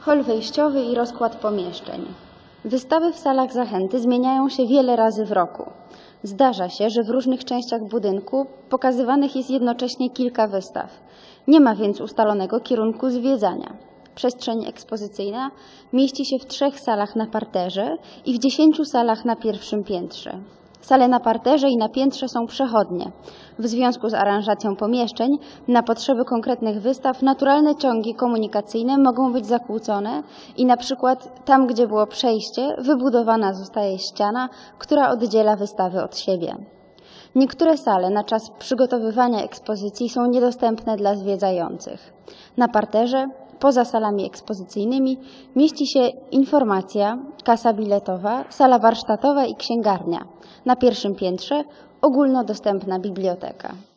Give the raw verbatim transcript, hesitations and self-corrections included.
Hol wejściowy i rozkład pomieszczeń. Wystawy w salach zachęty zmieniają się wiele razy w roku. Zdarza się, że w różnych częściach budynku pokazywanych jest jednocześnie kilka wystaw. Nie ma więc ustalonego kierunku zwiedzania. Przestrzeń ekspozycyjna mieści się w trzech salach na parterze i w dziesięciu salach na pierwszym piętrze. Sale na parterze i na piętrze są przechodnie. W związku z aranżacją pomieszczeń na potrzeby konkretnych wystaw naturalne ciągi komunikacyjne mogą być zakłócone i na przykład tam, gdzie było przejście, wybudowana zostaje ściana, która oddziela wystawy od siebie. Niektóre sale na czas przygotowywania ekspozycji są niedostępne dla zwiedzających. Na parterze, poza salami ekspozycyjnymi, mieści się informacja, kasa biletowa, sala warsztatowa i księgarnia. Na pierwszym piętrze ogólnodostępna biblioteka.